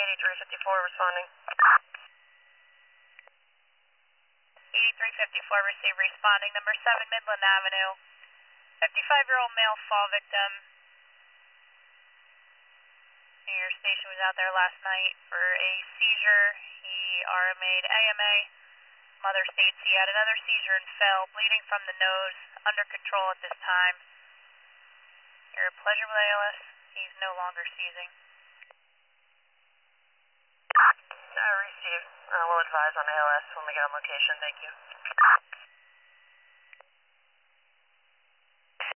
8354 responding. 8354 received responding. Number 7 Midland Avenue. 55-year-old male fall victim. Your station was out there last night for a seizure. He RMA'd AMA. Mother states he had another seizure and fell, bleeding from the nose, under control at this time. Your pleasure with ALS. He's no longer seizing. Received. We'll advise on ALS when we get on location. Thank you.